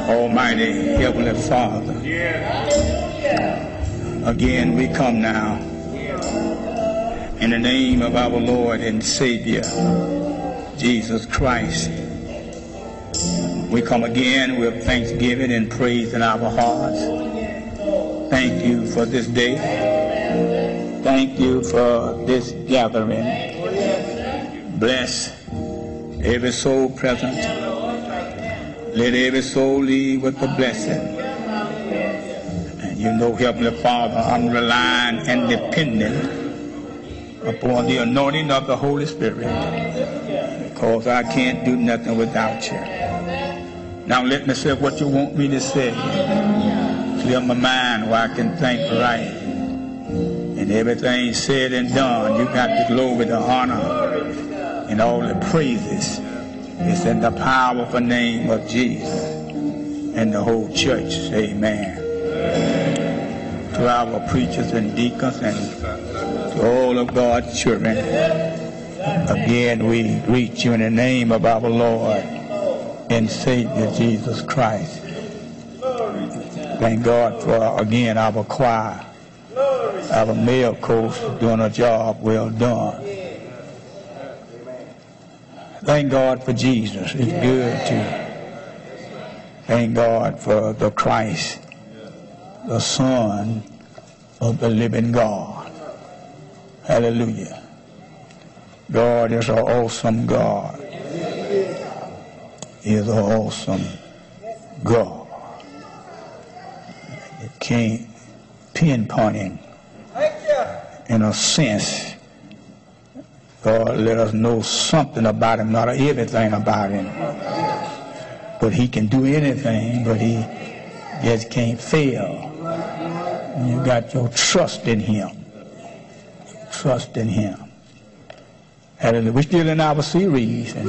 Almighty Heavenly Father, again we come now in the name of our Lord and Savior, Jesus Christ. We come again with thanksgiving and praise in our hearts. Thank you for this day. Thank you for this gathering. Bless every soul present. Let every soul leave with a blessing. And you know, Heavenly Father, I'm relying and depending upon the anointing of the Holy Spirit, because I can't do nothing without you. Now let me say what you want me to say. Clear my mind where I can think right. And everything said and done, you got the glory, the honor, and all the praises. It's in the powerful name of Jesus and the whole church. Amen. To our preachers and deacons and to all of God's children, again we greet you in the name of our Lord and Savior Jesus Christ. Thank God for, again, our choir, our male coach doing a job well done. Thank God for Jesus. It's good to thank God for the Christ, the Son of the living God. Hallelujah. God is an awesome God. He is an awesome God. You can't pinpoint him in a sense. God let us know something about him, not everything about him. But he can do anything, but he just can't fail. And you got your trust in him. Trust in him. Hallelujah. We're still in our series. And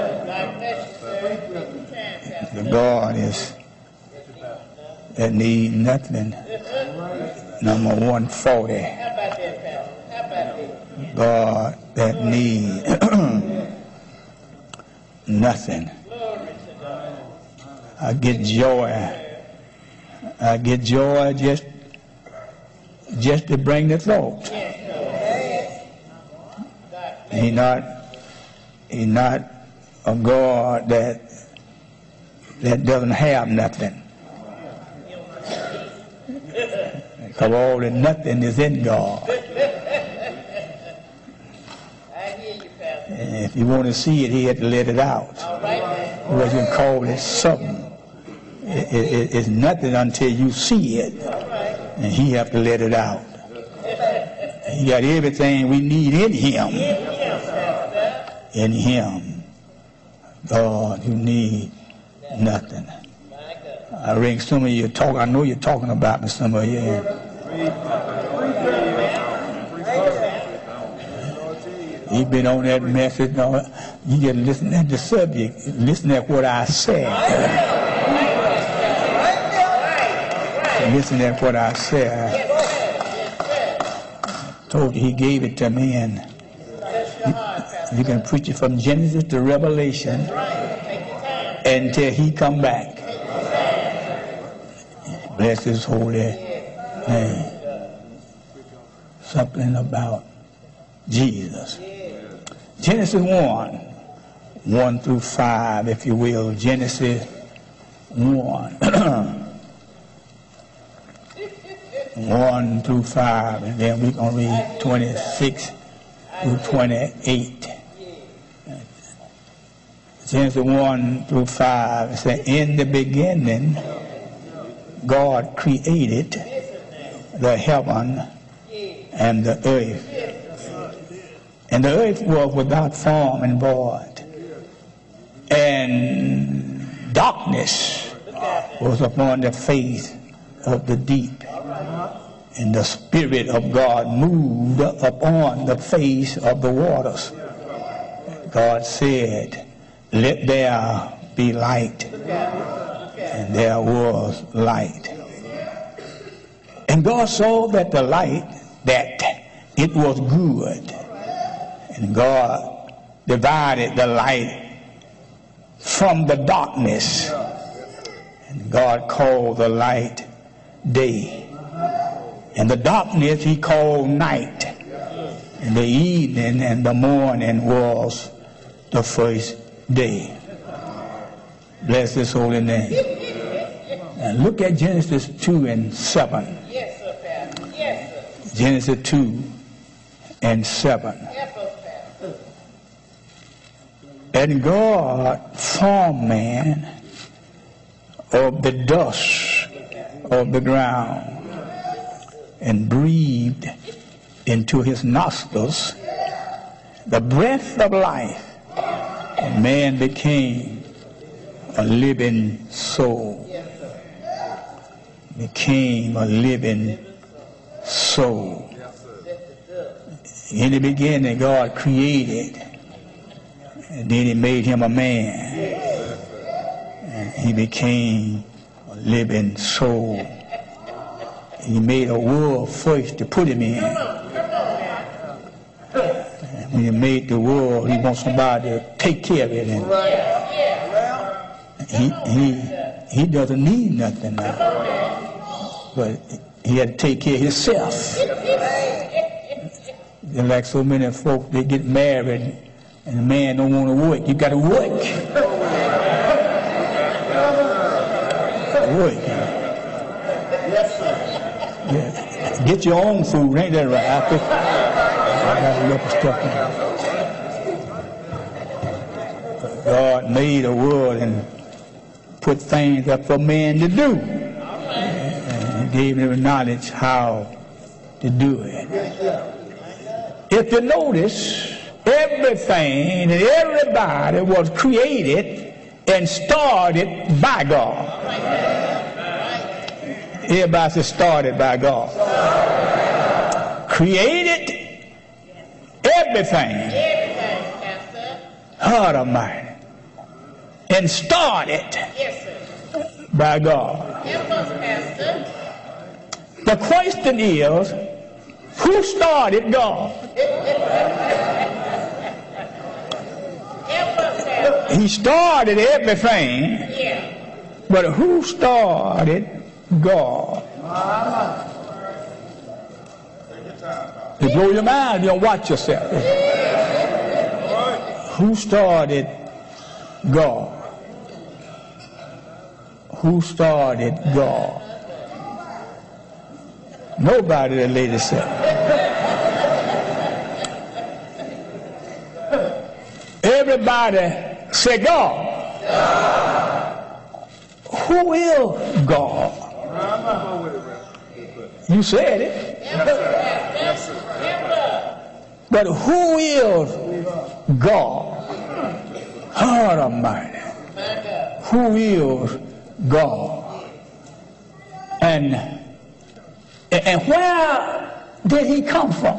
the God is that need nothing. Number 140. God that need nothing. I get joy. I get joy just to bring the thought. He not a God that doesn't have nothing. Because all the nothing is in God. And if you want to see it, he had to let it out. He wasn't call it something. It's nothing until you see it. And he have to let it out. He got everything we need in him. In him. God, you need nothing. I ring some of you talk. I know you're talking about me, some of you. You've been on that message. No, you just listen at the subject. Listen at what I said. Listen at what I said. I told you he gave it to me, and you can preach it from Genesis to Revelation until he come back. Bless his holy name. Something about Jesus. Genesis 1 through 5, if you will. Genesis 1. 1 through 5, and then we're going to read 26 through 28. Genesis 1 through 5, it says, in the beginning, God created the heaven and the earth. And the earth was without form and void. And darkness was upon the face of the deep. And the Spirit of God moved upon the face of the waters. God said, let there be light. And there was light. And God saw that the light, that it was good. And God divided the light from the darkness. And God called the light day. And the darkness he called night. And the evening and the morning was the first day. Bless his holy name. And look at Genesis 2 and 7. Yes, sir, Pastor. Yes, sir. Genesis 2 and 7. Help us, Pastor. And God formed man of the dust of the ground and breathed into his nostrils the breath of life, and man became a living soul. Became a living soul. In the beginning, God created, and then he made him a man, and he became a living soul. He made a world first to put him in. And when he made the world, he wants somebody to take care of it. And he doesn't need nothing now. But he had to take care of himself. And like so many folks, they get married and the man don't want to work. You got to work. Work. Yes, sir. Yeah. Get your own food, ain't that right? I got a little stuff in. God made a world and put things up for man to do. And he gave him knowledge how to do it. If you notice, everything and everybody was created and started by God. Everybody says started by God. Created everything. God Almighty. And started by God. The question is, who started God? He started everything, but who started God? It blow your mind, you don't watch yourself. Who started God? Who started God? Nobody, the lady said. Everybody say God. Who is God? You said it. But who is God? God Almighty. Who is God? And where did he come from?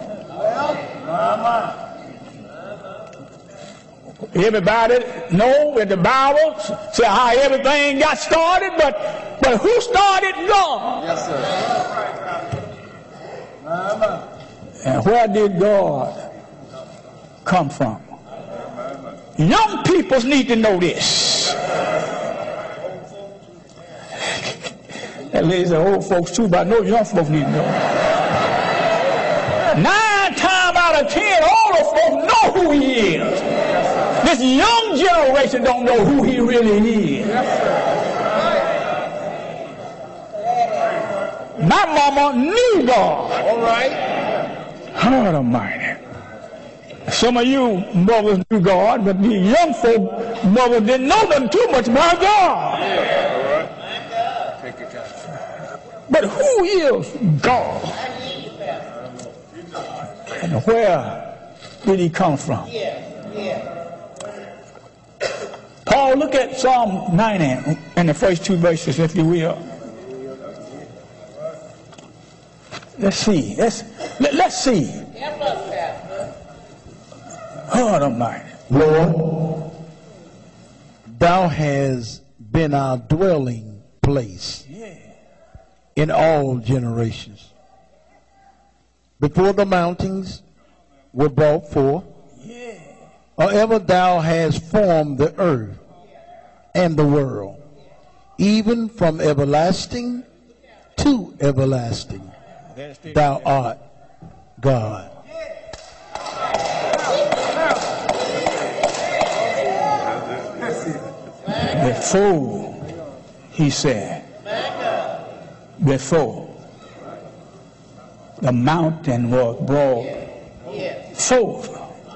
Everybody know in the Bible say how everything got started, but who started God? Yes, sir. And where did God come from? Young people need to know this. That lady said old folks too, but I know young folks need to know. 9 times out of 10, all the folks know who he is. This young generation don't know who he really is. My mama knew God. All right. God Almighty. Some of you mothers knew God, but the young folk mothers didn't know them too much about God. But who is God? And where did he come from? Paul, look at Psalm 90 and the first 2 verses, if you will. Let's see. Let's see. God Almighty. Lord, thou hast been our dwelling place in all generations. Before the mountains were brought forth, or ever thou hast formed the earth and the world, even from everlasting to everlasting. Thou art God. Before, he said, before the mountain was brought forth,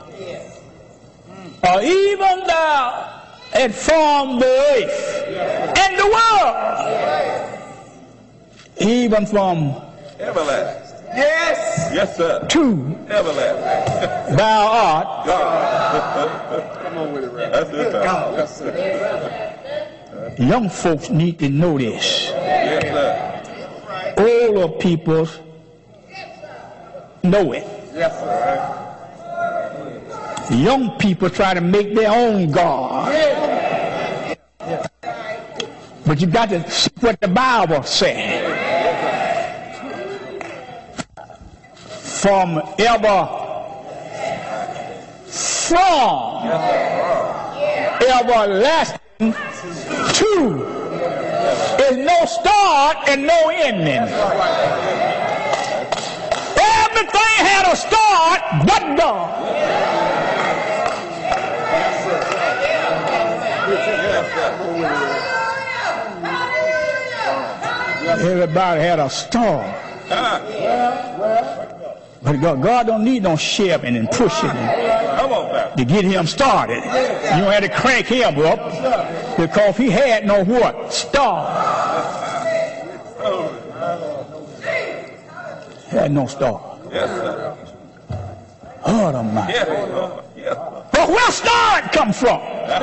or even thou had formed the earth and the world, even from everlasting. Yes. Yes, sir. to Everlasting. thou art God. Come on with it, Ray. That's it, God. Yes, sir. Young folks need to know this. Yes, sir. Older people know it. Yes, sir. Young people try to make their own God. But you got to see what the Bible said. From everlasting to is no start and no ending. Everything had a start but God. Everybody had a start. But God don't need no shoving and pushing to get him started. You don't have to crank him up because he had no what? Start. He had no start. Yes, sir. Oh, Almighty. Yes, yes. But where start come from?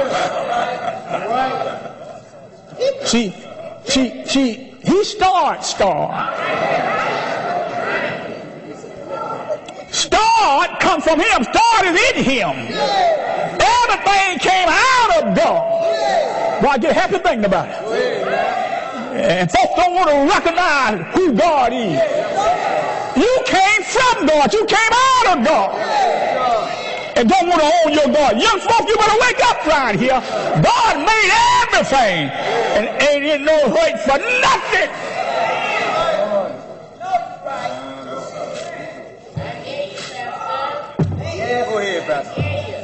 See, he starts. Start come from him. Start is in him. Everything came out of God. Well, I get happy thinking about it. And folks don't want to recognize who God is. You came from God. You came out of God. And don't want to own your God. Young folks, you better wake up right here. God made everything. And ain't in no hurt for nothing. Go ahead, Pastor.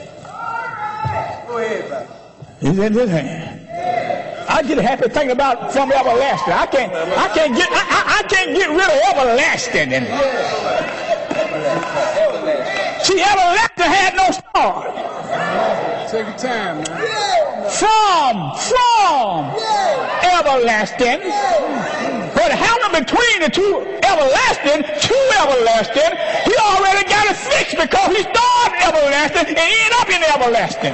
Go ahead, Pastor. He's in his hand. I get happy thinking about from everlasting. I can't get rid of everlasting. See, everlasting had no start. Take your time, man. From everlasting. But happened between the two everlasting to everlasting, he already got it fixed because he started everlasting and ended up in everlasting.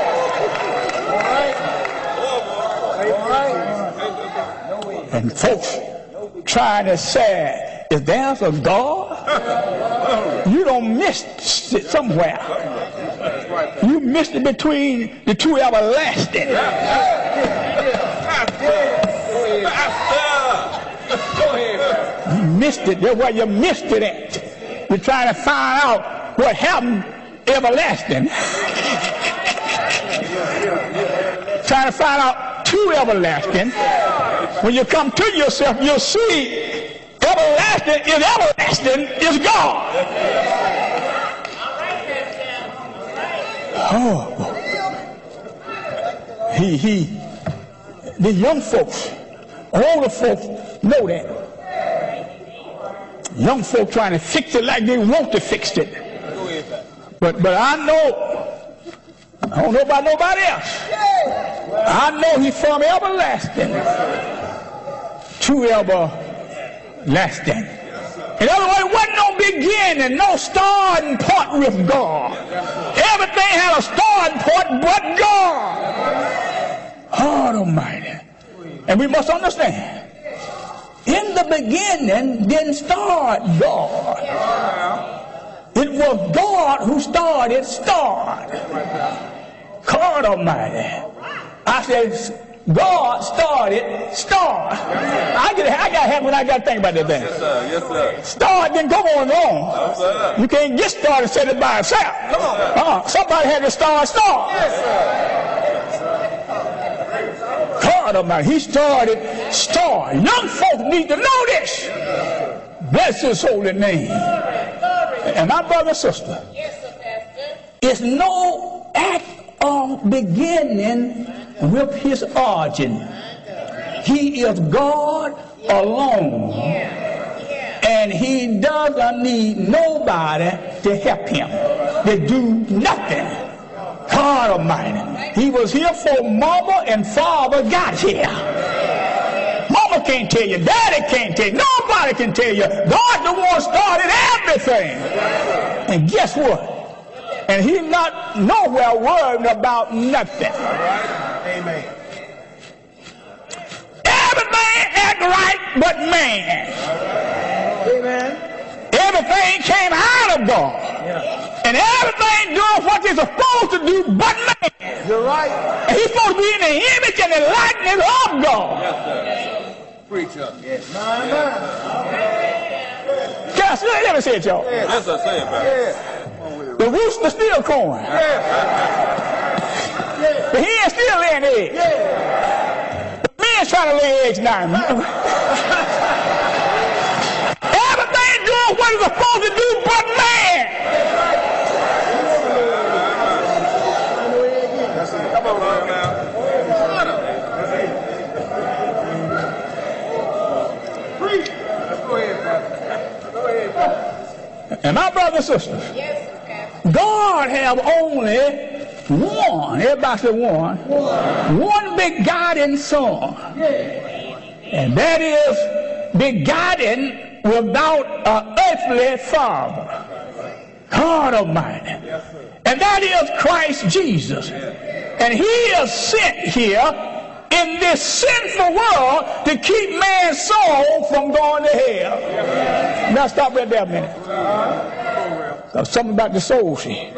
And folks trying to say, if there's a God, you don't miss it somewhere. You missed it between the two everlasting. You missed it. That's where you missed it at. You're trying to find out what happened everlasting. Trying to find out two everlasting. When you come to yourself, you'll see everlasting is God. Oh, the young folks, older folks know that. Young folks trying to fix it like they want to fix it. But I don't know about nobody else. I know he's from everlasting to everlasting. In other words, there wasn't no beginning, no starting point with God. Everything had a starting point but God. God Almighty. And we must understand, in the beginning didn't start God. It was God who started start. God Almighty. I said, God started start. I got happy when I got to think about that thing. Yes, sir. Yes, sir. Start didn't go on wrong. Yes, sir. You can't get started and set it by itself. Somebody had to start. Yes, sir. God God Almighty. He started. Young folks need to know this. Bless his holy name. And my brother and sister, it's no act of beginning with his origin. He is God alone. And he doesn't need nobody to help him. They do nothing. God Almighty. He was here for mama and father got here. Mama can't tell you, daddy can't tell you, nobody can tell you. God the one started everything. And guess what? And he's not nowhere worried about nothing. Amen. Everything act right but man. Amen. Everything came out of God. And everything doing what they're supposed to do but man. You're right. And he's supposed to be in the image and the likeness of God. Preach up. Yes. Let me say it, y'all. Yes, I say it, Pastor. The rooster still crowing. The hen still laying eggs. The men's trying to lay eggs now. Everything doing what it's supposed to do but man. Come on, now. Preach. Go ahead, Pastor. Go ahead, Pastor. And my brothers and sisters, God have only one, everybody say one begotten son. And that is begotten without an earthly father. God Almighty. And that is Christ Jesus. And he is sent here in this sinful world to keep man's soul from going to hell. Now stop right there a minute. Something about the soul, see.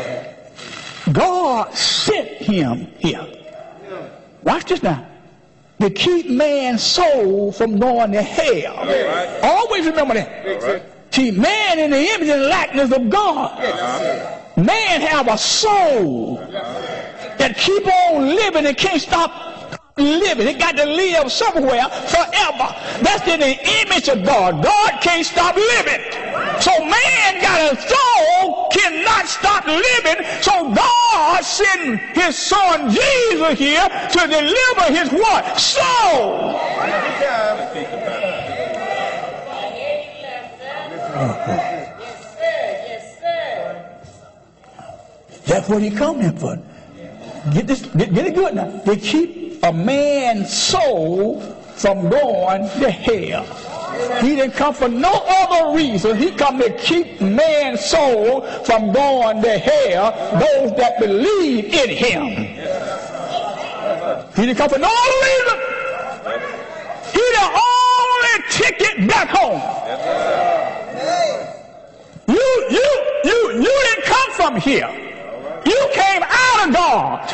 God sent him here. Watch this now. To keep man's soul from going to hell. Always remember that. See, man in the image and likeness of God. Man have a soul that keep on living and can't stop living. It got to live somewhere forever. That's in the image of God. God can't stop living. So man got a soul, cannot stop living. So God sent his son Jesus here to deliver his what? Soul. That's what he come here for. Get this, get it good now. They keep a man's soul from going to hell. He didn't come for no other reason. He come to keep man's soul from going to hell, those that believe in him. He didn't come for no other reason. He the only ticket back home. You didn't come from here. You came out of God.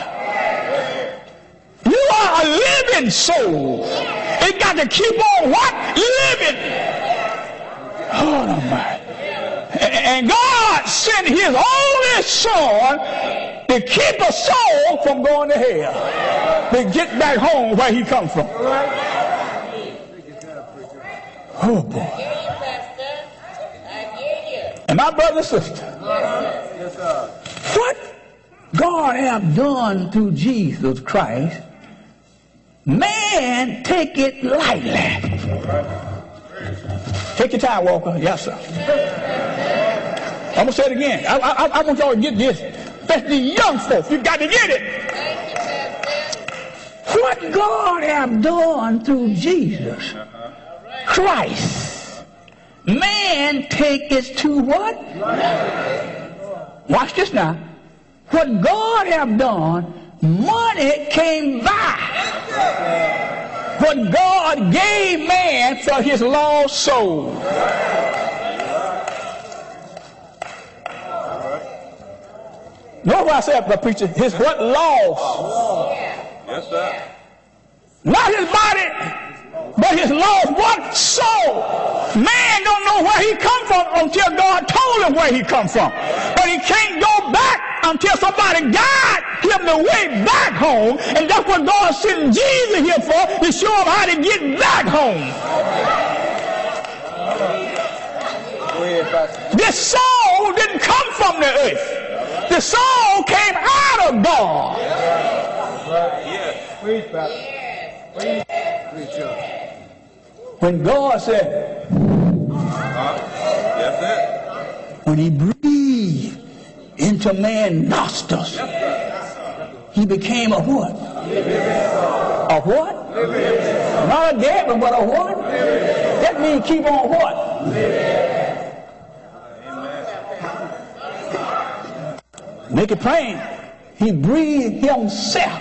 You are a living soul. It got to keep on what? Living. Oh, no, man. And God sent his only son to keep a soul from going to hell. To get back home where he come from. Oh, boy. And my brother and sister, what God have done through Jesus Christ, man take it lightly. Take your time, Walker. Yes, sir. I'm going to say it again. I want y'all to get this. Especially young folks. You got to get it. What God have done through Jesus Christ, man take it to what? Watch this now. What God have done, money came by. What God gave man for his lost soul. Know what I said, the preacher? His what? Lost. Yes, sir. Not his body, but his lost what? Soul. Man don't know where he come from until God told him where he come from. But he can't go back until somebody guide him the way back home. And that's what God sent Jesus here for, to show him how to get back home. This soul didn't come from the earth. The soul came out of God. When God said, when he breathed into man's nostrils, he became a what? A what? Not a dead one, but a what? That means keep on what? Make it plain. He breathed himself.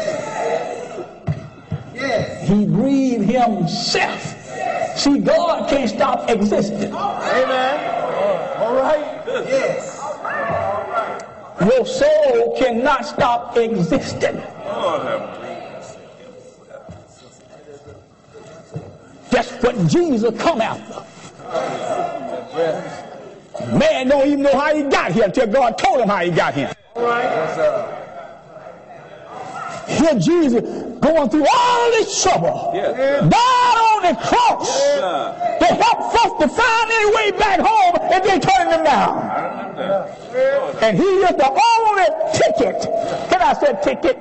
He breathed himself. See, God can't stop existing. Amen. All right. Yes. Your soul cannot stop existing. That's what Jesus come after. Man don't even know how he got here until God told him how he got here. All right. Yes, sir. Here Jesus going through all this trouble. Died on the cross to help folks to find their way back home, and they turning them down. And he is the only ticket. Can I say ticket?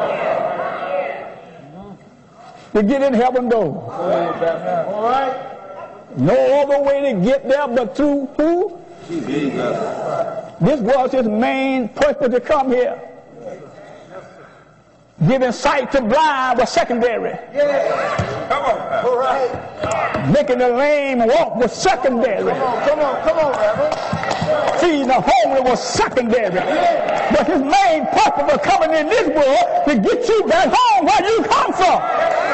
To get in heaven door. All right. No other way to get there but through who? Jesus. This was his main purpose to come here. Giving sight to blind was secondary. Come on. All right. Making the lame walk was secondary. Come on, Reverend. Feeding the homeless was secondary. But his main purpose of coming in this world to get you back home where you come from.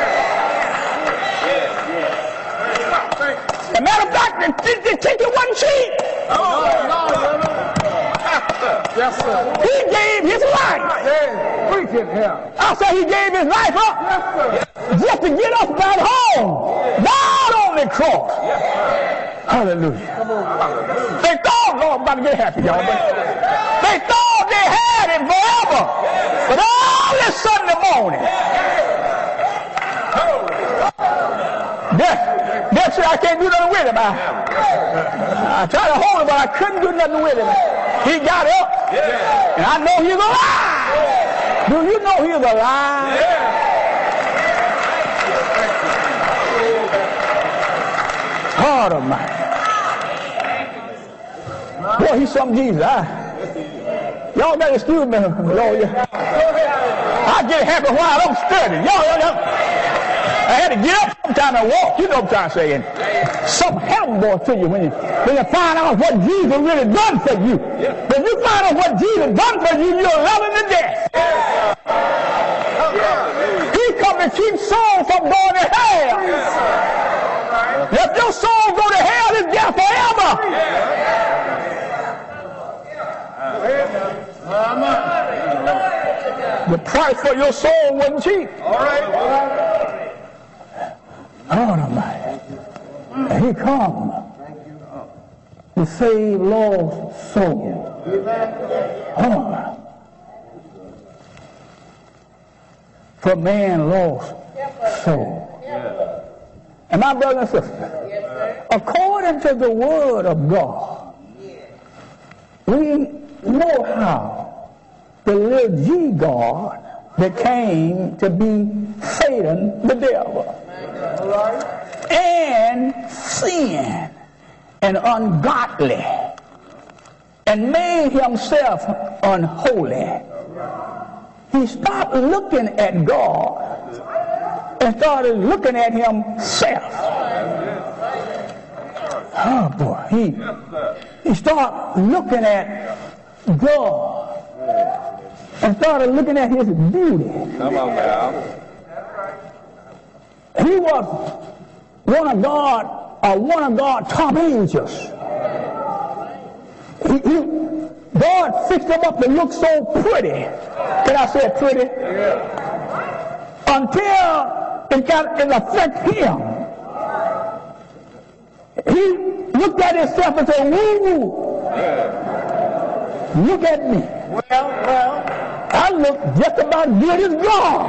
As a matter of fact, the ticket wasn't cheap. Yes, sir. He gave his life. Hey, preach it here. I said he gave his life up just to get us back home. Died on the cross. Hallelujah. They thought, Lord, I'm about to get happy, y'all. They thought they had it forever. But all this Sunday morning, that's why I can't do nothing with him. I tried to hold him, but I couldn't do nothing with him. He got up, and I know he's alive. Do you know he's alive? God Almighty. Boy, he's some Jesus. Y'all got to excuse me, Lord. I get happy while I'm studying. Y'all. I had to get up sometime and walk. You know what I'm saying? Something happens, boy, to you when you find out what Jesus really done for you. When you find out what Jesus done for you, you're loving to death. He come to keep souls from going to hell. If your soul go to hell, it's death forever. The price for your soul wasn't cheap. All right. God Almighty. And he come to save lost souls. Oh. For man lost soul. And my brother and sister, according to the word of God, we know how the little G God that came to be Satan, the devil, and sin and ungodly, and made himself unholy. He stopped looking at God and started looking at himself. Oh boy, he started looking at God and started looking at his beauty. Come on now. He was one of God's top angels. God fixed him up to look so pretty. Can I say pretty? Until it affected him. He looked at himself and said, "Woo, look at me. Well, I look just about good as God.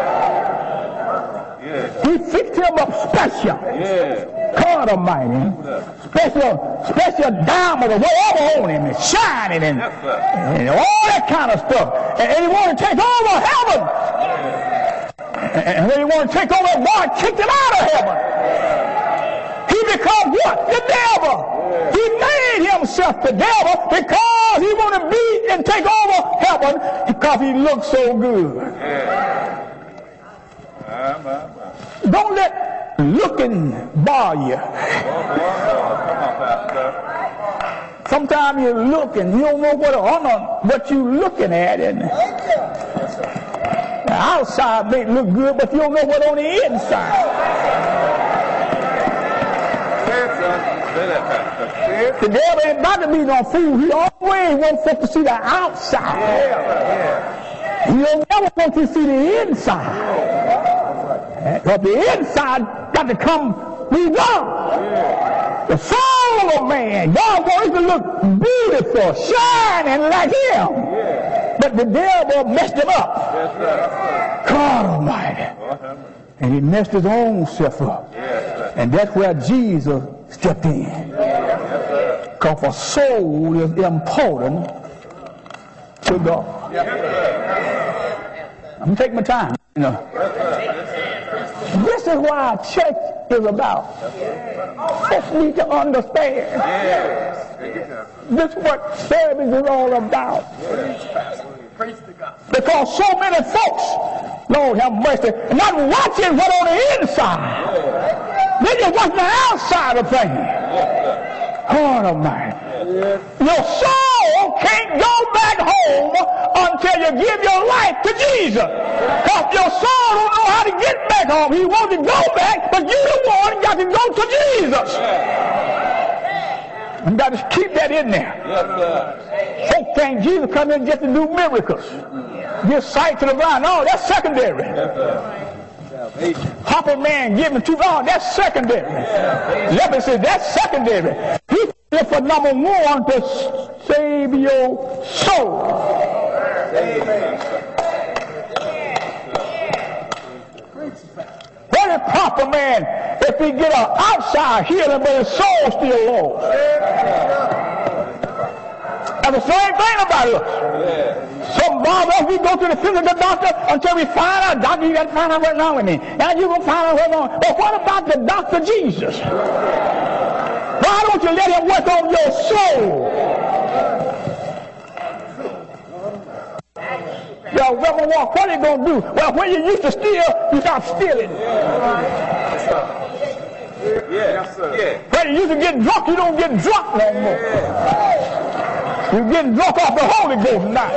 Yeah. He fixed him up special. Yeah. God Almighty. Special diamond or whatever on him and shining and all that kind of stuff. And he wanted to take over heaven. And when he wanted to take over, God kicked him out of heaven. He became what? The devil. He made himself the devil because he wanted to be and take over heaven because he looked so good. Don't let looking bar you. Sometimes you look and you don't know what you're looking at. And the outside may look good, but you don't know what on the inside. The devil ain't about to be no fool. He always wants us to see the outside. He don't never want you to see the inside. Because the inside got to come redone. The soul of man, God wants it to look beautiful, shining like him. But the devil messed him up. God Almighty. And he messed his own self up. And that's where Jesus stepped in. Because a soul is important to God. I'm going to take my time. You know. This is why church is about. Just need to understand. This is what service is all about. Because so many folks, Lord have mercy, are not watching what on the inside. They just watching the outside of things. God Almighty. Your soul can't go back home until you give your life to Jesus. Because your soul don't know how to get back home. He wants to go back, but you the one got to go to Jesus. You got to keep that in there. Folk think Jesus come in just to do miracles. Give sight to the blind. No, that's secondary. Hopper man giving to God, that's secondary. Leprosy, that's secondary. He's here for number one, to save your soul. What is proper man if he get an outside healing but his soul still lost? That's the same thing about us. Some bother, we go to the physical doctor until we find out, doctor, you got to find out what's wrong with me. Now you're going to find out what's wrong. But what about the doctor Jesus? Why don't you let him work on your soul? Yo, Reverend Walk, what are you going to do? Well, when you used to steal, you stop stealing. When you used to get drunk, you don't get drunk no more. You're getting drunk off the Holy Ghost now.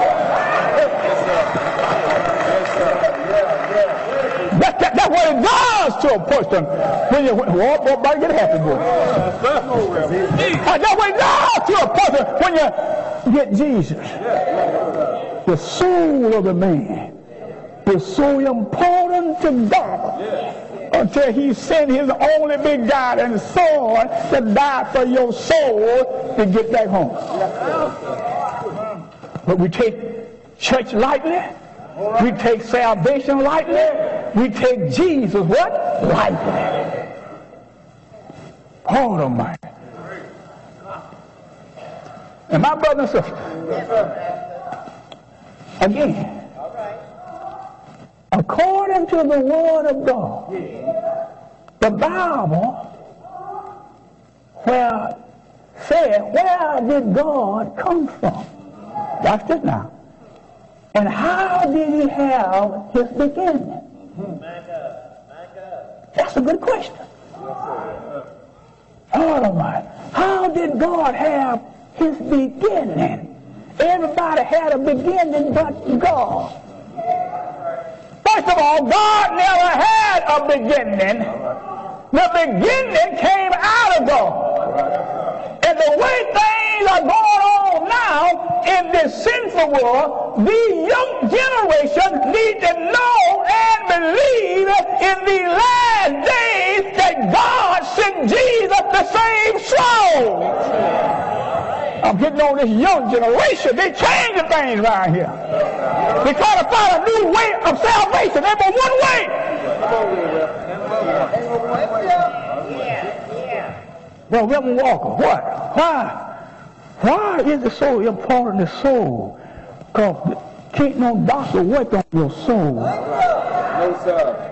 That's what it does to a person. When you better get happy, boy. That's what it does to a person when you get Jesus. The soul of the man is so important to God. Until he sent his only begotten Son to die for your soul to get back home. But we take church lightly. We take salvation lightly. We take Jesus what? Lightly. Hold on, Mike. And my brother and sister, again, according to the Word of God, the Bible, where said, where did God come from? Watch this now. And how did he have his beginning? That's a good question. Hold on, man. How did God have his beginning? Everybody had a beginning but God. First of all, God never had a beginning. The beginning came out of God. And the way things are going on now in this sinful world, the young generation need to know and believe in the last days that God sent Jesus to save souls. I'm getting on this young generation. They changing things around here. They try to find a new way of salvation. There's but one way. Well, Reverend Walker, what? Why is it so important, the soul? Because can't no doctor work on your soul. No, sir.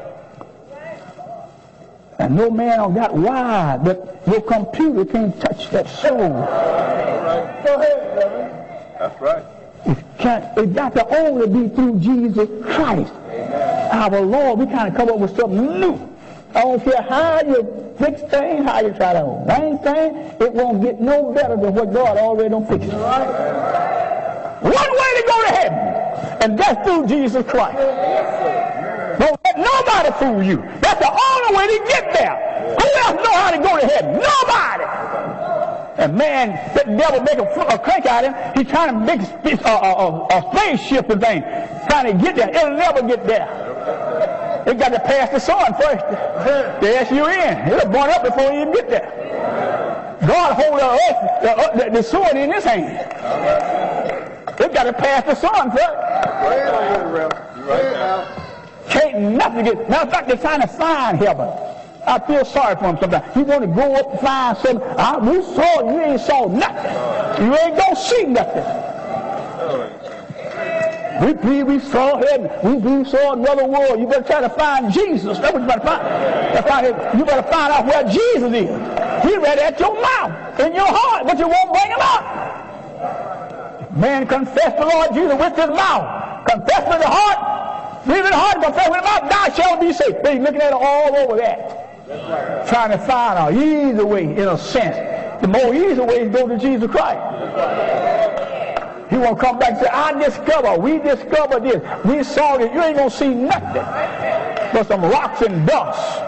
And no man on got wired, but your computer can't touch that soul. Go ahead, Reverend. That's right. It got to only be through Jesus Christ. Our Lord. We kind of come up with something new. I don't care how you fix things, how you try to arrange things, it won't get no better than what God already done fixed. One way to go to heaven, and that's through Jesus Christ. Don't let nobody fool you. That's the only way to get there. Who else know how to go to heaven? Nobody. And man, that devil make a crank out of him. He's trying to make a spaceship and thing, trying to get there. It'll never get there. It got to pass the sun first. The S-U-N. It'll burn up before you even get there. God hold the sword in his hand. It got to pass the sun first. Can't nothing get. Matter of fact, they're trying to find heaven. I feel sorry for him sometimes. He want to go up and find something. We saw it. You ain't saw nothing. You ain't gonna see nothing. We saw heaven. We saw another world. You better try to find Jesus. That's what you better find. You better find out where Jesus is. He read at your mouth, in your heart, but you won't bring him out. Man, confess the Lord Jesus with his mouth. Confess with the heart. Believe in the heart, confess with the mouth. Thou shalt be saved. They're looking at it all over that. Trying to find an easy way, in a sense. The more easy way is go to Jesus Christ. He won't come back and say, we discovered this. We saw this. You ain't going to see nothing but some rocks and dust.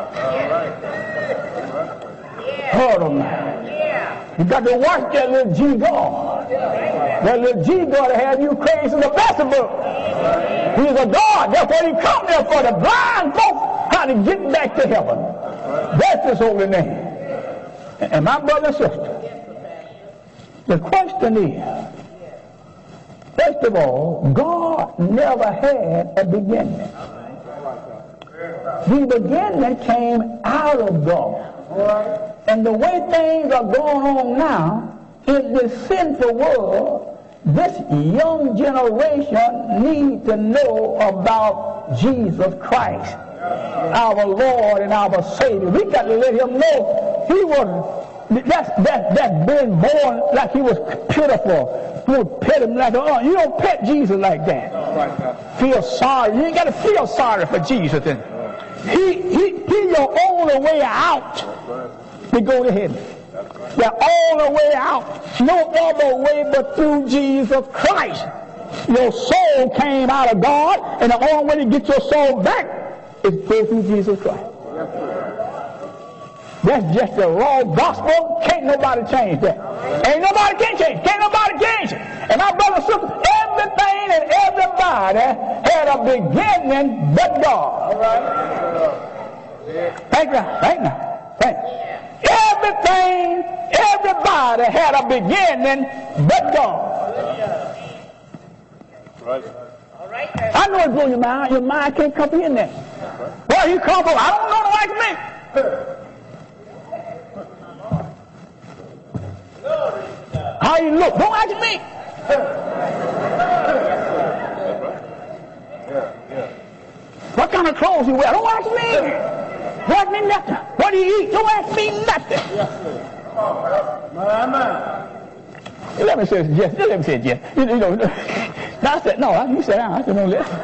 Hold on, man. You got to watch that little G-God. That little G-God have you crazy in the basketball. He's a God. That's what he come there for, the blind folks, how to get back to heaven. That's his holy name. And my brother and sister, the question is, first of all, God never had a beginning. The beginning came out of God. And the way things are going on now, in this sinful world, this young generation needs to know about Jesus Christ, our Lord and our Savior. We got to let him know he was, that's being born like he was pitiful. You would pet him like, you don't pet Jesus like that. Feel sorry. You ain't got to feel sorry for Jesus. He your only way out to go to heaven. The only way out. No other way but through Jesus Christ. Your soul came out of God, and the only way to get your soul back is through Jesus Christ. That's just the raw gospel. Can't nobody change that. Ain't nobody can change. Can't nobody change it. And my brothers and sisters, everything and everybody had a beginning but God. All right. Thank you. Everything, everybody had a beginning but God. Right. I know it blew your mind. Your mind can't comprehend that. Where you come from, I don't know like me. How you look? Don't ask me. What kind of clothes you wear? Don't ask me. Don't ask me nothing. What do you eat? Don't ask me nothing. Let me say yes. Let me say yes. You know. I said no. You sit down. I said no.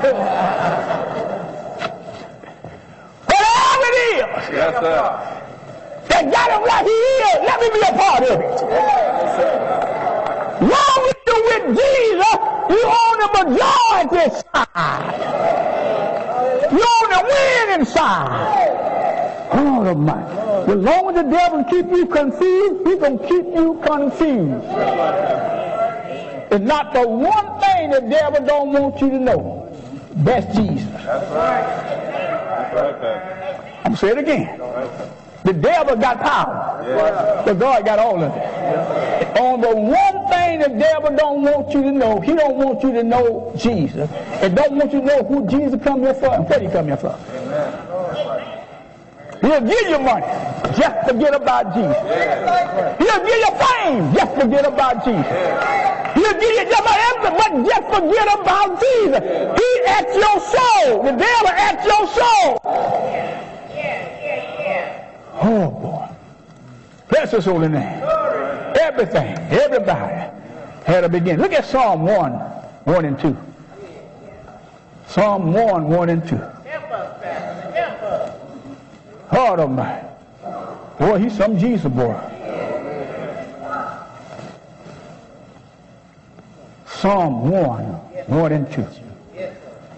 Whatever it is. Yes, sir. That got him like he is. Let me be a part of it. Long as you're with Jesus, you on the majority side. You're on the winning side. Oh my! As long as the devil keep you confused, he's gonna keep you confused. It's not the one thing the devil don't want you to know. That's Jesus. That's right. That's right, Pastor. I'm gonna say it again. The devil got power. But God got all of it. On the one thing the devil don't want you to know, he don't want you to know Jesus. And don't want you to know who Jesus come here for and what he come here for. He'll give you money, just forget about Jesus. He'll give you fame, just forget about Jesus. He'll give you just about everything, but just forget about Jesus. He at your soul. The devil at your soul. Oh boy. Bless his holy name. Everything, everybody had a beginning. Look at Psalm 1 and 2. Psalm 1 and 2. Heart of mine. Boy, he's some Jesus boy. Psalm 1 and 2. You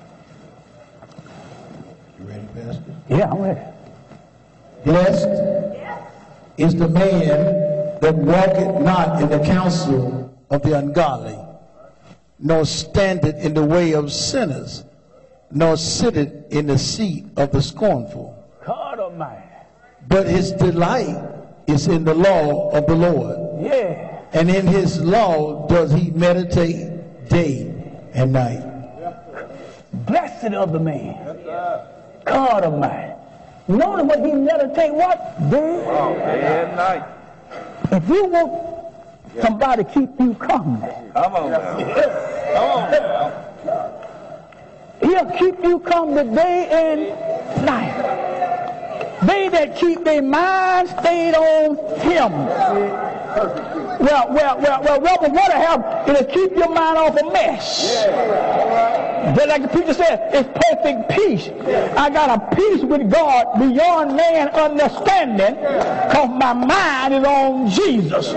ready, Pastor? Yeah, I'm ready. Blessed is the man that walketh not in the counsel of the ungodly, nor standeth in the way of sinners, nor sitteth in the seat of the scornful. God Almighty. But his delight is in the law of the Lord. Yeah. And in his law does he meditate day and night. Blessed of the man. God Almighty. Notice what he meditate what? Day and night. If you want somebody to keep you company, Come on now. Come on now. he'll keep you company day and night. They that keep their mind stayed on him. Well, Robert, what I have is to keep your mind off a mess. Just like the preacher said, it's perfect peace. I got a peace with God beyond man understanding because my mind is on Jesus.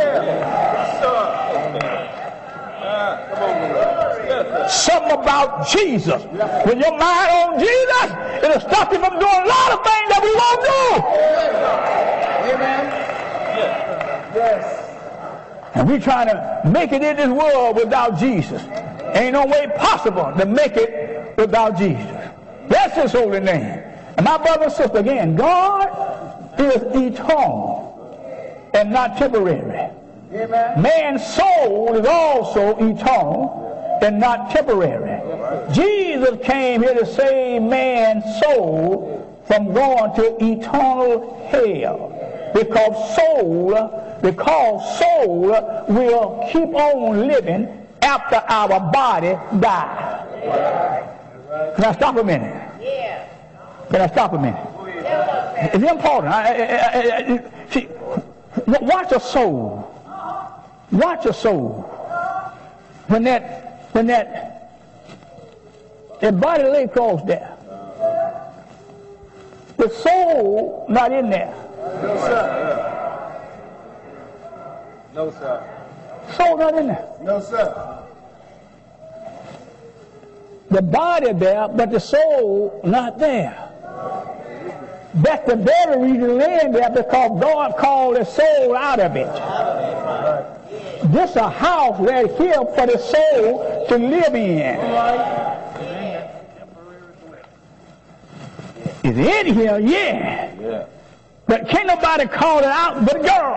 Something about Jesus. When your mind on Jesus, it'll stop you from doing a lot of things that we won't do. Amen. Yes. And we're trying to make it in this world without Jesus. Ain't no way possible to make it without Jesus. That's his holy name. And my brother and sister, again, God is eternal and not temporary. Amen. Man's soul is also eternal and not temporary. Jesus came here to save man's soul from going to eternal hell. Because soul will keep on living after our body dies. Can I stop a minute? Yeah. Can I stop a minute? It's important. See, watch a soul. Watch a soul. When that body lay across there, the soul not in there. No, sir. No, sir. Soul not in there. No, sir. The body there, but the soul not there. That's the very reason laying there, because God called the soul out of it. This is a house right here for the soul to live in. It's in here, yeah. But can't nobody call it out but a girl.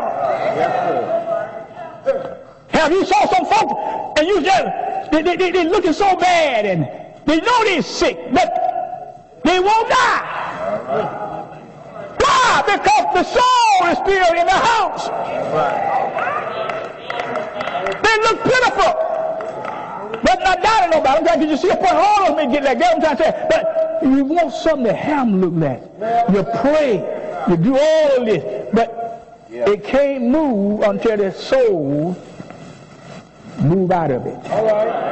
Have you saw some folks and you just they looking so bad and they know they're sick, but they won't die. Why? Because the soul is still in the house. They look pitiful. But not doubting nobody. I'm trying to get you see a point. All of them get that. Get what I'm trying to say. But you want something to have them look like. You pray. You do all of this. But it can't move until the soul move out of it. All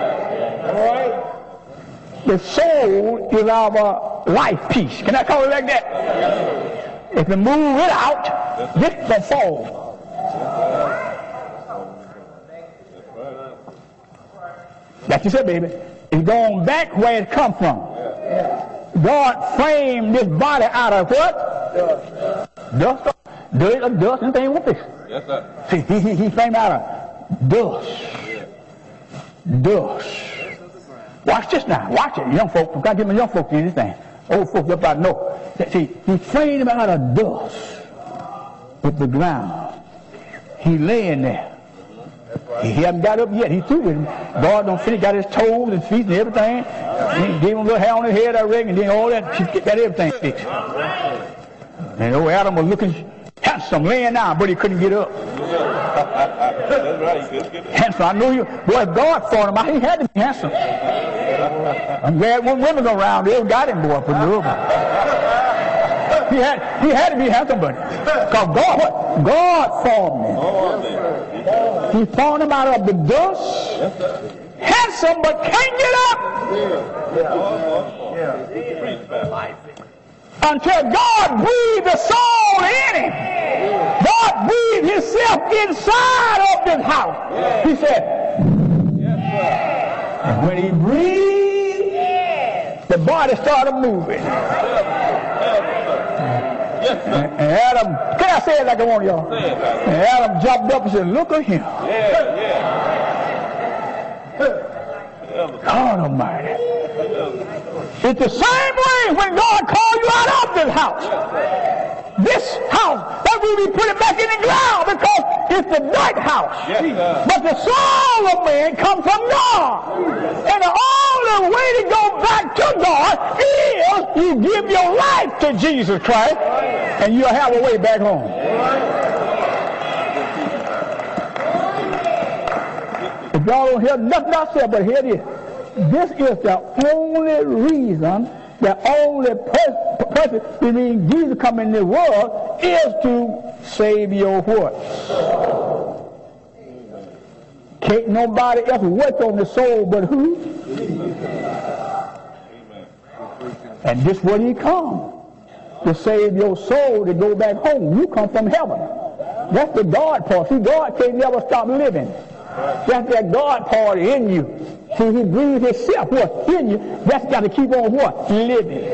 right. The soul is our life piece. Can I call it like that? If you move it out, this will fall. That's what you said, baby. It's going back where it come from. God framed this body out of what? Dust. Dust and things with this. Yes, sir. See, he framed out of dust. Dust. Watch this now. Watch it, young folks. I've got to get my young folks to do this thing. Old folks up out know. See, he framed him out of dust. with the ground. He laying there. He hasn't got up yet. He's through with him. God don't finish. Got his toes and feet and everything. He gave him a little hair on his head, I reckon, and then all that. He got everything fixed. And old Adam was looking handsome, laying down, but he couldn't get up. Handsome. I know you. Boy, if God fought him, he had to be handsome. I'm glad when women go around, they got him, boy, for the He had to be handsome, but because God formed him. He formed him out of the dust. Handsome, but can't get up. Until God breathed the soul in him. God breathed himself inside of this house. He said, and when he breathed, the body started moving. And Adam, can I say it like I want y'all? And Adam jumped up and said, look at him. God Almighty. It's the same way when God called you out of this house. This house, that will be put it back in the ground because it's the night house. But the soul of man comes from God. And the only way to go back to God is you give your life to Jesus Christ and you'll have a way back home. If y'all don't hear nothing I said, but hear this. This is the only reason, the only purpose, mean Jesus coming in the world is to save your what? Can't nobody else work on the soul but who? And this what he come. To save your soul to go back home. You come from heaven. That's the God part. See, God can't never stop living. That's that God part in you. See, he breathes himself what? In you. That's got to keep on what? Living.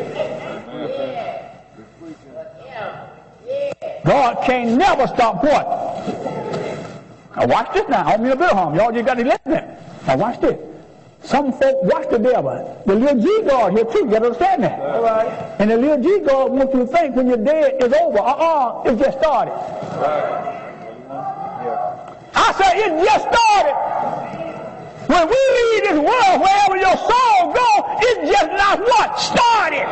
God can't never stop what? Now watch this now. I don't mean a bit of harm. Y'all just got to listen to it. Now watch this. Some folk watch the devil. The little G God here too. You got to understand that. Right. And the little G God wants you to think when you're dead it's over. It just started. I said it just started. When we leave this world, wherever your soul goes, it's just not what? Started.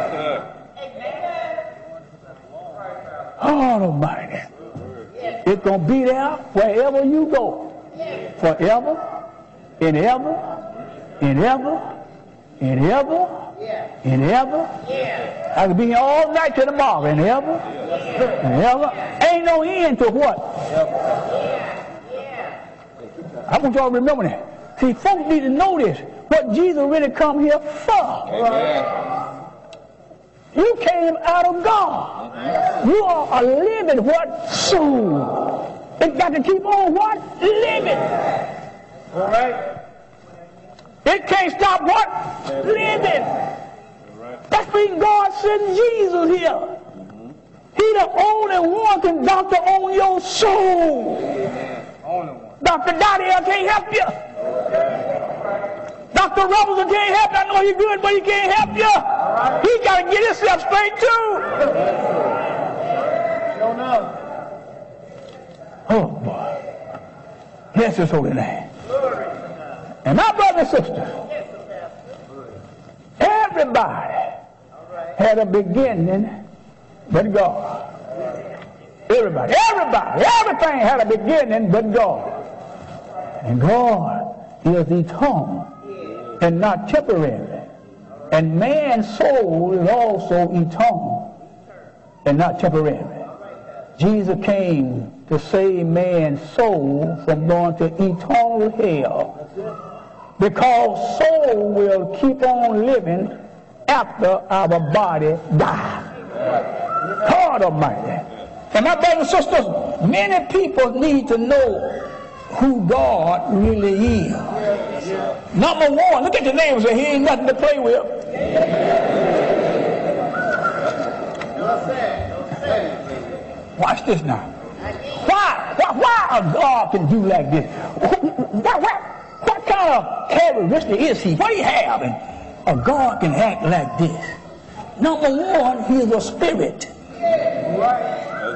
Oh, Almighty. It's going to be there wherever you go. Forever and ever and ever and ever and ever. I could be here all night till tomorrow and ever and ever. Ain't no end to what? I want y'all to remember that. See, folks need to know this. What Jesus really come here for. You came out of God. You are a living what? Soul. It got to keep on what? Living. All right. It can't stop what? Living. That's when God sent Jesus here. He the only one can doctor on your soul. Dr. Dottie can't help you. Dr. Robinson can't help you. I know he's good, but he can't help you. He got to get himself straight too. Oh boy. Bless his holy name. And my brother and sister, everybody had a beginning but God. Everybody, everything had a beginning but God. And God is eternal and not temporary. And man's soul is also eternal and not temporary. Jesus came to save man's soul from going to eternal hell. Because soul will keep on living after our body dies. God Almighty. And my brothers and sisters, many people need to know who God really is. Number one, look at the name and say, he ain't nothing to play with. Watch this now. Why a God can do like this? What kind of characteristic is he? What do he have? And a God can act like this. Number one, he is a spirit.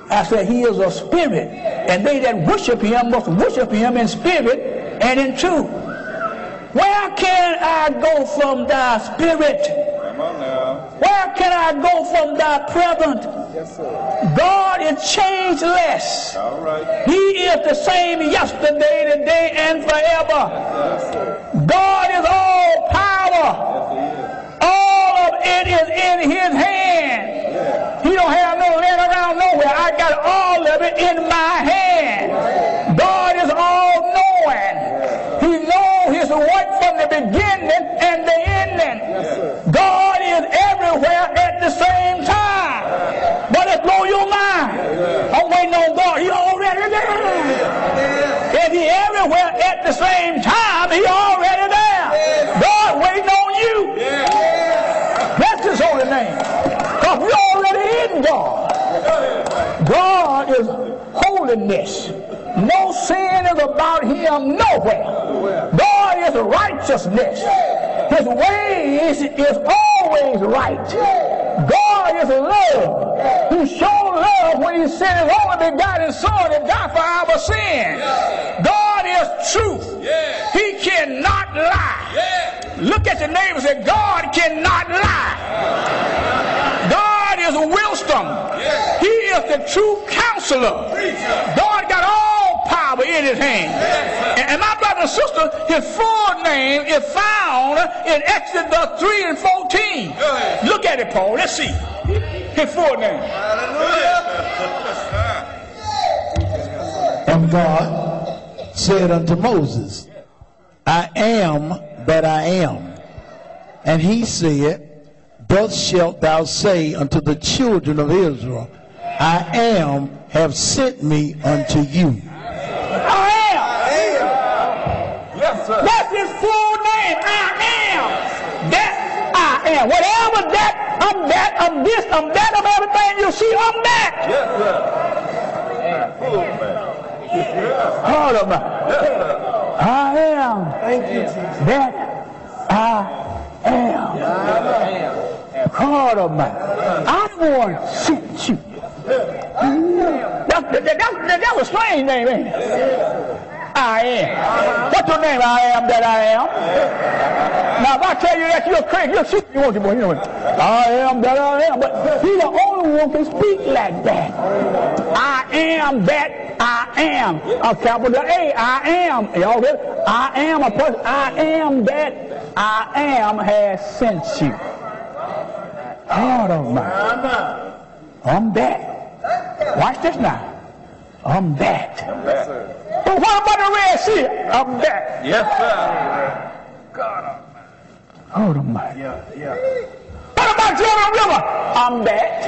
I said, he is a spirit, and they that worship him must worship him in spirit and in truth. Where can I go from thy spirit? Come on now. Where can I go from thy presence? Yes, sir. God is changeless. All right. He is the same yesterday, today, and forever. Yes, sir. God is all power. Yes, he is. All of it is in his hand. Yeah. He don't have no land around nowhere. I got all of it in my hand. God is all knowing. He knows his work from the beginning and the ending. God is everywhere at the same time. But it blow your mind. I'm waiting on God. He already there. If he everywhere at the same time, he already there. God waiting on you. That's his holy name. Because we already in God. God is holiness. No sin is about him nowhere. God is righteousness. His ways is always right. God is love. He showed love when he sent his only begotten son to die for our sins. God is truth. He cannot lie. Look at your neighbor and say, God cannot lie. God is wisdom. He is the true counselor. God got all power in his hand. And my brother and sister, his full name is found in Exodus 3 and 14. Look at it, Paul. Let's see. His full name. And God said unto Moses, I am that I am. And he said, thus shalt thou say unto the children of Israel, I am have sent me unto you. I am. Yes, sir. That's his full name. I am. That I am. Whatever that, I'm that, I'm this, I'm that, I'm everything you see, I'm that. Yes, sir. Full man. Hold on, man. Yes, sir. I am. Thank you, Jesus. That I am. Hold on, man. I'm the one sent you. That was a strange name, ain't it? I am. What's your name? I am that I am. Now, if I tell you that, you're crazy. You'll shoot me, won't you, boy? You know it. I am that I am. But he's the only one can speak like that. I am that I am. A capital A. I am. Y'all get it? I am a person. I am that I am has sent you. Hold on, man. I'm that. Watch this now. I'm that. Yes, sir. But what about the Red Sea? I'm that. Yes, sir. Hold on, man. What about Jordan River? I'm that.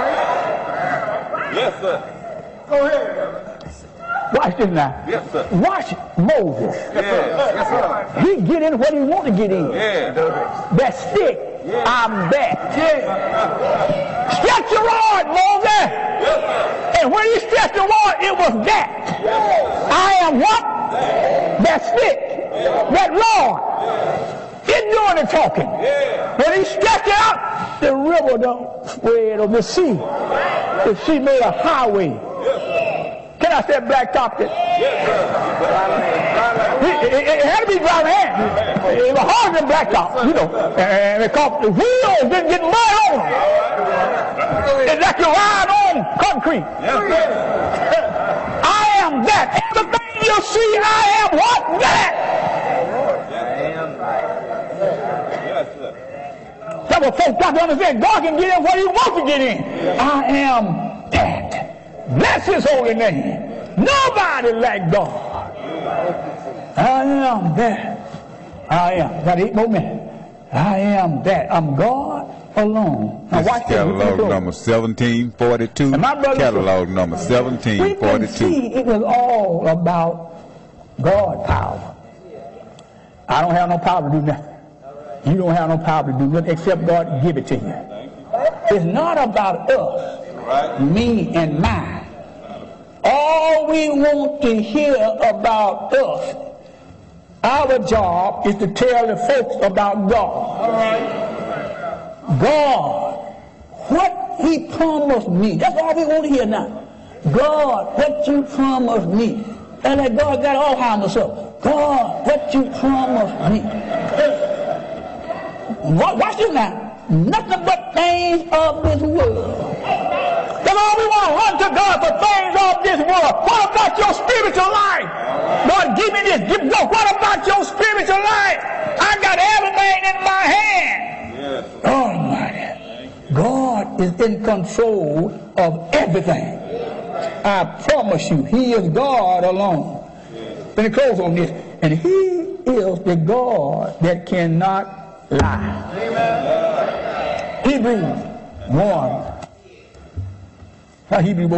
Yes, sir. Go ahead. Watch this now. Yes, sir. Watch Moses. Yes, sir. He get in what he want to get in. Yeah. That stick. I'm that. Stretch your rod, Moses. And when he stretched the rod, it was that. I am what? That stick. That rod. It's doing the talking. When he stretched it out, the river don't spread of the sea. The sea made a highway. Can I say blacktop it? It had to be dry hand. It was harder than blacktop, you know. And because the wheels didn't get mud on them. It's like you ride on concrete. I am that. Everything you see, I am what? That. That's what folks got to understand. God can get in what he wants to get in. I am that. Bless his holy name. Nobody like God. I am that. I am. Got 8 more minutes. I am that. I'm God alone. Now watch this. Catalog number 1742. And my brother Catalog number we can 1742. see it was all about God's power. I don't have no power to do nothing. You don't have no power to do nothing except God give it to you. It's not about us, me and mine. All we want to hear about us, our job is to tell the folks about God. God, what he promised me. That's all we want to hear now. God, what you promised me. And that God got Alzheimer's up. God, what you promised me. Watch this now. Nothing but things of this world. That's all we want to run to God for, things of this world. What about your spiritual life? Lord, give me this. What about your spiritual life? I got everything in my hand. Yes. Almighty. God is in control of everything. I promise you, He is God alone. Let me close on this. And He is the God that cannot lie. Amen. Hebrews 1. Hebrews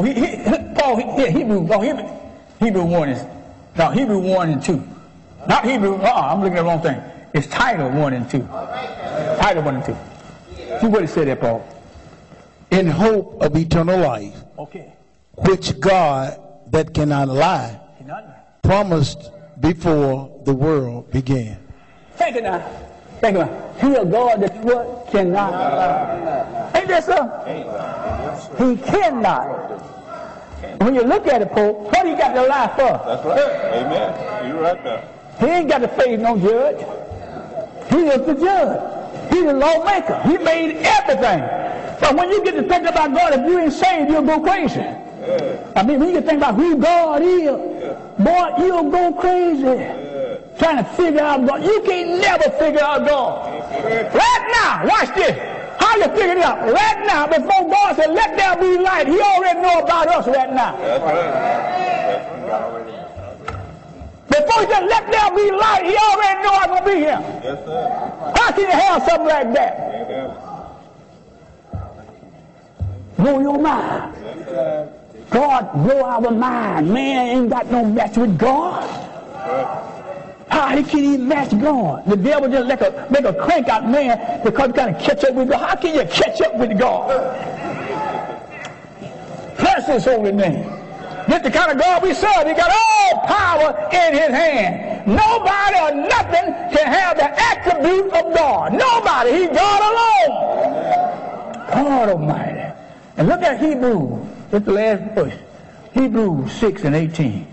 1 and 2. Not Hebrew, I'm looking at the wrong thing. It's Title 1 and 2. Title 1 and 2. See what it said there, Paul. In hope of eternal life, okay, which God that cannot lie promised before the world began. Think it now. Think about it. He a God that what? Cannot lie. Ain't that so? He cannot. When you look at it, Paul, what he got to lie for? That's right. Amen. You're right there. He ain't got to face no judge. He is the judge. He's the lawmaker. He made everything. But when you get to think about God, if you ain't saved, you'll go crazy. Yeah. I mean, when you get to think about who God is, boy, you'll go crazy. Trying to figure out God. You can't never figure out God. Right now, watch this. How you figure it out? Right now, before God said, let there be light, He already know about us right now. That's right. Before He said, let there be light, He already know I'm going to be here. Yes, sir. How can you have something like that? Blow your mind. God blow our mind. Man ain't got no match with God. How he can even match God? The devil just make a crank out man because he kind of catch up with God. How can you catch up with God? Bless His holy name. This the kind of God we serve. He got all power in His hand. Nobody or nothing can have the attribute of God. Nobody. He's God alone. God Almighty. And look at Hebrews. It's the last verse. Hebrews 6 and 18.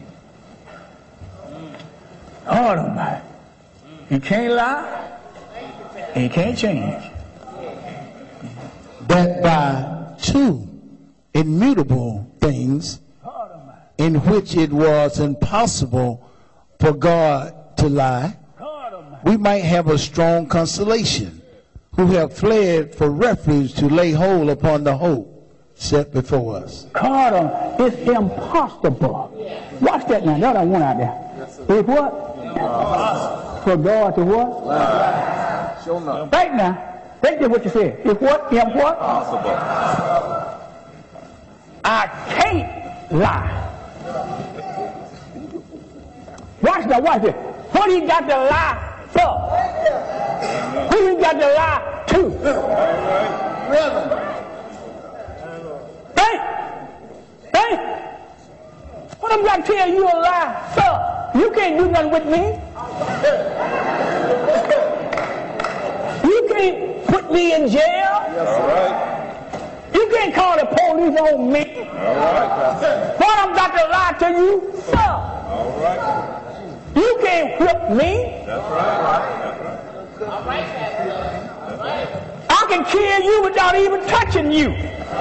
God Almighty. He can't lie. He can't change. That by two immutable things in which it was impossible for God to lie, we might have a strong consolation, who have fled for refuge to lay hold upon the hope set before us. God, it's impossible. Watch that now. That's what I want out there. It's what? For God to what? Lie. Sure enough. Right now. Think of what you said. It's what? Impossible. I can't lie. Watch now, watch it. What he got to lie for? Who he got to lie to? Hey! What I'm going to tell you a lie for? You can't do nothing with me. You can't put me in jail. All right. You can't call the police on me. All right. What I'm got to lie to you for? All right. You can't whip me. That's right. All right. I can kill you without even touching you.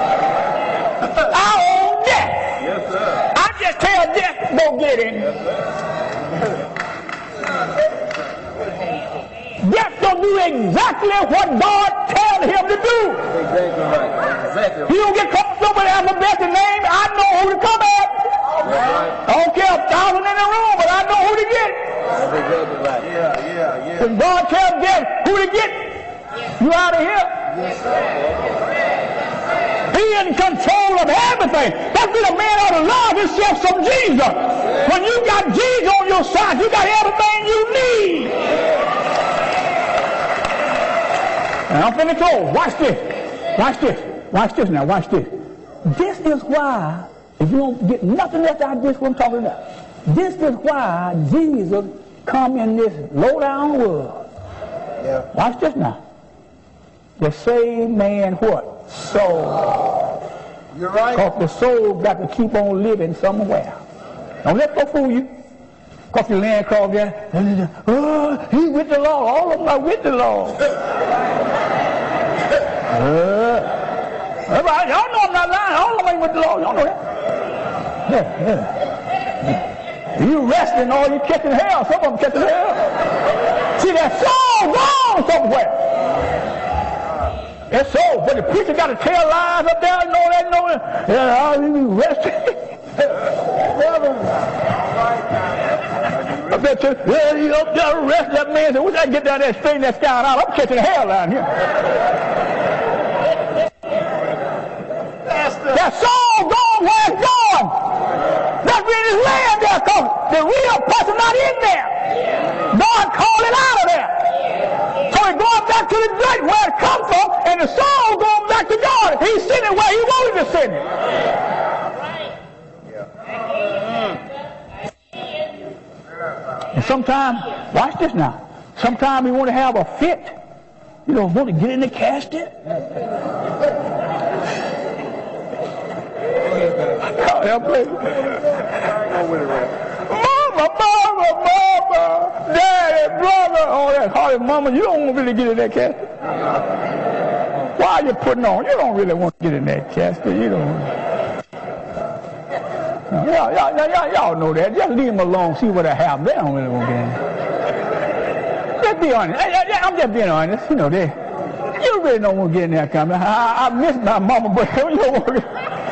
I own death. Yes, sir. I just tell death, go get him. Yes, sir. Death don't do exactly what God tells him to do. Exactly right. Exactly right. He don't get caught up with alphabetic name. I know who to come at. Right. I don't care 1,000 in the room, but I know who to get. That's exactly right. Yeah. When God tells death who to get, you out of here. Yes, sir. He in control of everything. That's when a man ought to love himself some Jesus. When you got Jesus on your side, you got everything you need. And I'm finna close. Watch this. Watch this. Watch this now. Watch this. This is why, if you don't get nothing else out of this, what I'm talking about. This is why Jesus come in this low-down world. Yeah. Watch this now. The same man what? Soul. You're right. Because the soul got to keep on living somewhere. Don't let folk fool you. Because you land across there, oh, he's with the Lord. All of them are with the Lord. Everybody, y'all know I'm not lying. All of them ain't with the Lord. Y'all know that. Yeah. You resting or you catching hell. Some of them catching hell. See, that soul gone somewhere. That soul. But the preacher got to tell lies up there. Know that. Yeah, I'll resting. I bet you, well, you up there rest that man said, wish I get down there and straighten that sky out. I'm catching hell down here. That soul gone where it's going. That means it's laying there because the real person not in there. God called it out of there. So it's going back to the dirt where it come from, and the soul going back to God. He's sitting where he wanted to sit. And sometimes, watch this now, sometimes we want to have a fit. You know, want to get in the casket. Mama, daddy, brother, all that hard mama, you don't really get in that casket. Why are you putting on? You don't really want to get in that casket. You don't. Y'all know that. Just leave them alone, see what I have. They don't really want to get in. Just be honest. I'm just being honest. You know, you really don't want to get in there, coming. I miss my mama, but you don't want to get.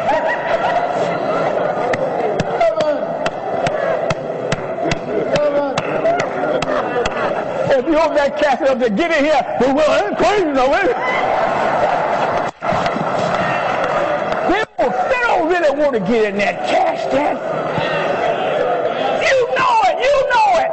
If you open that casket up there, get in here. Well, it's crazy, though. They don't really want to get in that casket. You know it.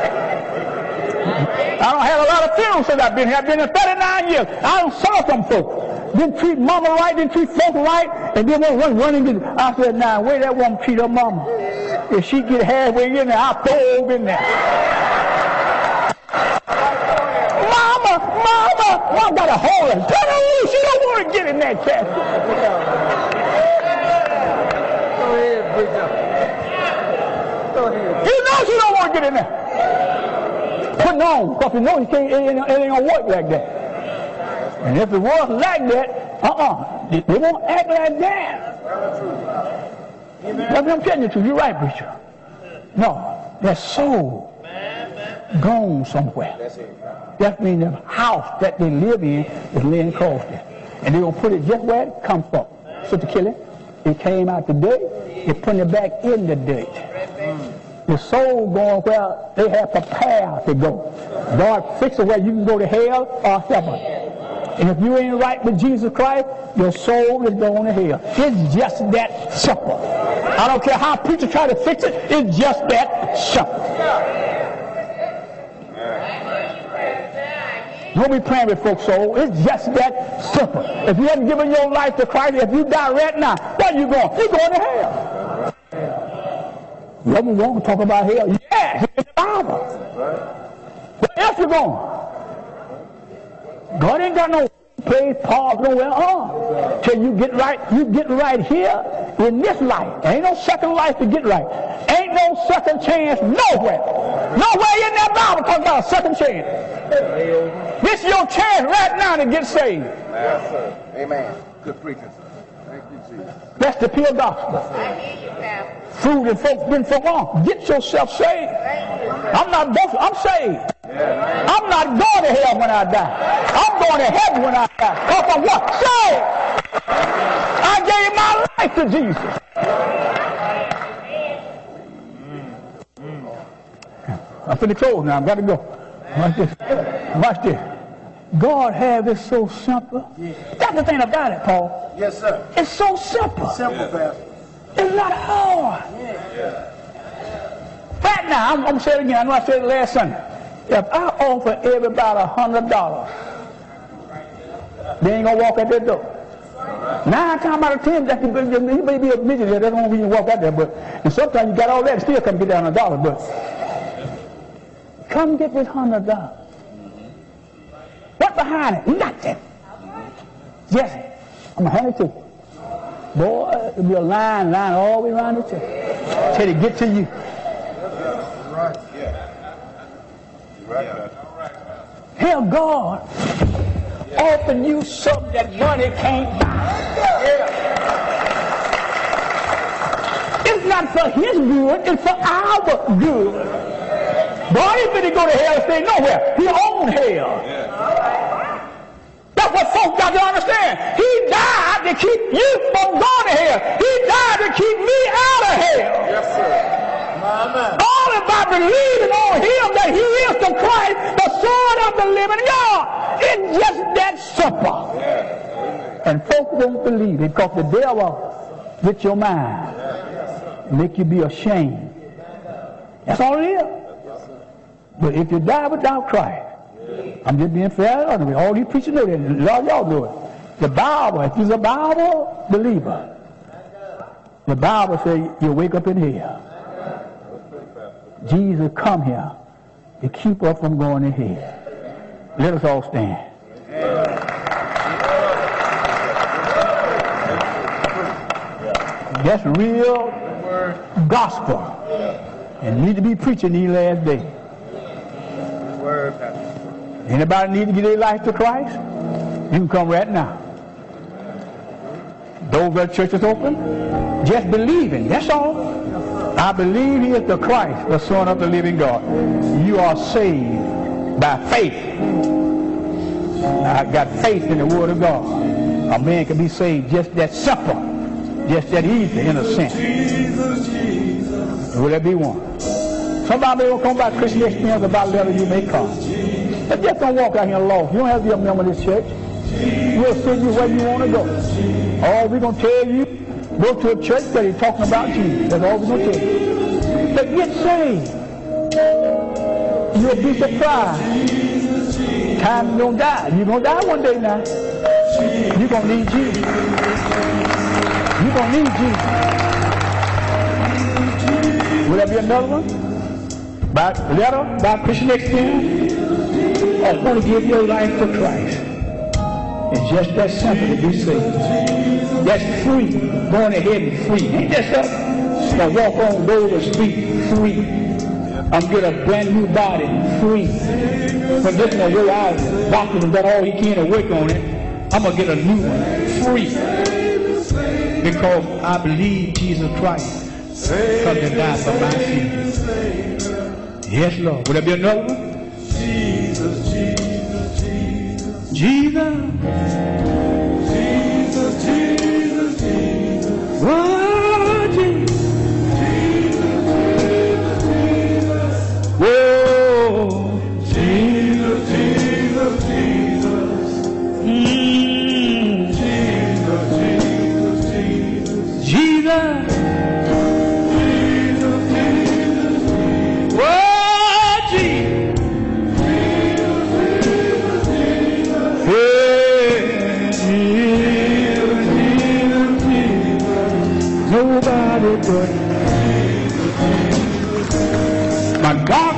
I don't have a lot of funerals since I've been here. I've been here 39 years. I don't saw some folks. Didn't treat mama right, didn't treat folks right, and then went running. I said, nah, wait, that woman treat her mama. If she get halfway in there, I'll throw her over in there. Mama got a horn. Turn her loose. She don't want to get in that casket. You know she don't want to get in there. Putting on, because you know it ain't gonna work like that. And if it was like that, they won't act like that. That's what I'm telling you the truth. You're right, preacher. No, that soul gone somewhere. That means the house that they live in is laying across there. And they're going to put it just where it comes from. Sister Kelly, it came out today, they're putting it back in the dirt. The soul going where they have prepared to go. God fixes where you can go to hell or heaven. And if you ain't right with Jesus Christ, your soul is going to hell. It's just that simple. I don't care how preachers try to fix it, it's just that simple. Don't be playing with folks' soul. It's just that simple. If you haven't given your life to Christ, if you die right now, where you going? You're going to hell. You ever want to talk about hell? Yeah, it's the Bible. Where else you going? God ain't got no place, pause nowhere on. Till you get right here in this life. There ain't no second life to get right. Ain't no second chance nowhere. Nowhere in that Bible talking about a second chance. This is your chance right now to get saved. Yes, sir. Amen. Good preaching, sir. Thank you, Jesus. That's the pure gospel. I hear you, Pastor. Food and folks been for long. Get yourself saved. I'm not boasting. I'm saved. I'm not going to hell when I die. I'm going to heaven when I die. Because I'm what? Saved. I gave my life to Jesus. I'm finna close now. I've got to go. Watch this. Watch this. God have this so simple. That's the thing about it, Paul. Yes, sir. It's so simple. Simple, Pastor. It's not hard. Right now, I'm going to say it again. I know I said it last Sunday. If I offer everybody $100, they ain't going to walk out that door. 9 times out of 10, that can be a midget there. That's the only reason you walk out there. And sometimes you got all that and still come get down $1. But come get this $100. What behind it? Nothing. Jesse, I'm going to hand it to you. Boy, it'll be a line all the way around the church till they get to you. Right. Yeah. Right. Here God offering you something that money can't buy. It's not for his good, it's for our good. Boy, he finna go to hell and stay nowhere. He owns hell. That's what folks got to understand. He died to keep you from going to hell. He died to keep me out of hell. Yes, sir. Amen. All about believing on him that he is the Christ, the Son of the living God. It's just that simple. And folks won't believe it because the devil gets your mind and make you be ashamed. That's all it is. But if you die without Christ, I'm just being fair. All these preachers know that. All y'all know it. The Bible, if you're a Bible believer, the Bible says you'll wake up in hell. Jesus come here to keep us from going to hell. Let us all stand. That's real gospel and need to be preaching these last days. Anybody need to give their life to Christ? You can come right now. Those that church is open, just believing, that's all. I believe he is the Christ, the Son of the living God. You are saved by faith. I got faith in the Word of God. A man can be saved just that simple, just that easy in a sense. Will there be one? Somebody will come by Christian experience about letter you may come. But just don't walk out here lost. You don't have to be a member of this church. We'll send you where you want to go. All we're going to tell you, go to a church that is talking about Jesus. That's all we're going to tell you. But get saved. You'll be surprised. Time you're going to die. You're going to die one day now. You're going to need Jesus. You're going to need Jesus. Will there be another one? By letter, by Christian experience? I want to give your life to Christ. It's just that simple to be saved. That's free. Going to heaven free. Ain't that something? Now walk on Golden Street free. I'm get a brand new body free. But this one go out, doctor has done all he can to work on it. I'm going to get a new one free. Because I believe Jesus Christ come to die for my sins. Yes, Lord. Will there be another one? Jesus, Jesus, Jesus. Jesus. Jesus, Jesus, Jesus. Oh, Jesus. Jesus, Jesus, Jesus. Oh, Jesus, Jesus, Jesus. Jesus, Jesus, Jesus. Jesus. Nobody but my God.